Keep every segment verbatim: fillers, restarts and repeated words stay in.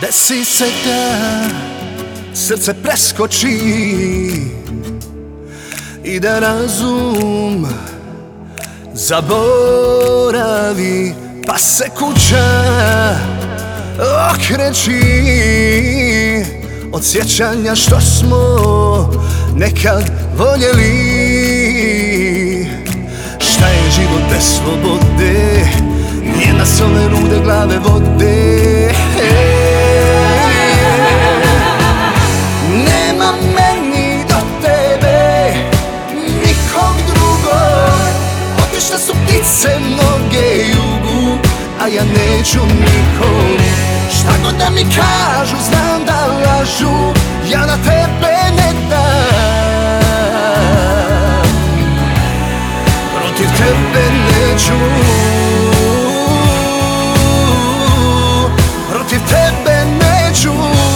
Desi se da srce preskoči i da razum zaboravi, pa se kuća okreći od sjećanja što smo nekad voljeli. Šta je život bez slobode, nije nas ove rude glave vode. Nema meni do tebe nikog drugog, otišle su ptice mnoge jugu, a ja neću nikom. Šta god da mi kažu, znam da lažu, ja na tebe ne dam. Protiv tebe neću, protiv tebe neću.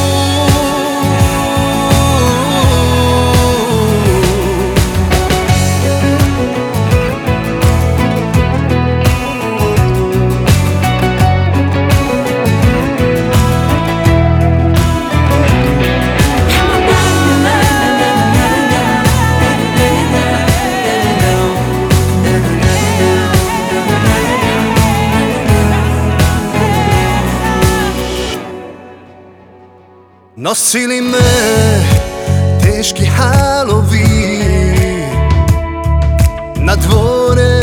Nosili me teški halovi na dvore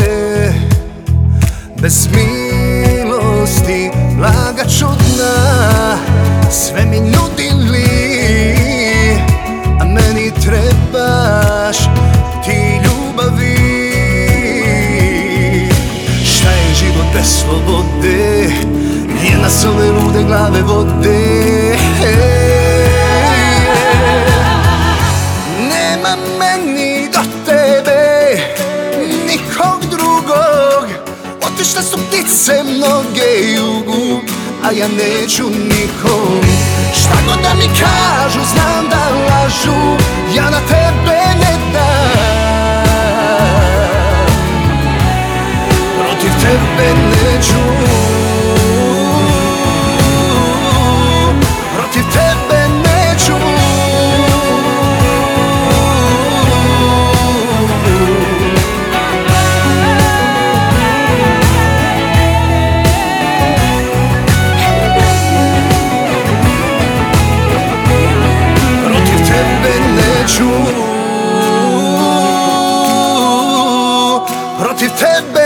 bez milosti, blaga čudna, sve mi nudili, a meni trebaš ti ljubavi. Šta je život bez slobode, nije nas ove lude glave vode. Nema meni do tebe nikog drugog, otišle su ptice mnoge jugu, a ja neću nikom. Šta god da mi kažu, znam da lažu, ja na tebe ne dam. Protiv tebe neću, protiv tebe neću. Protiv tebe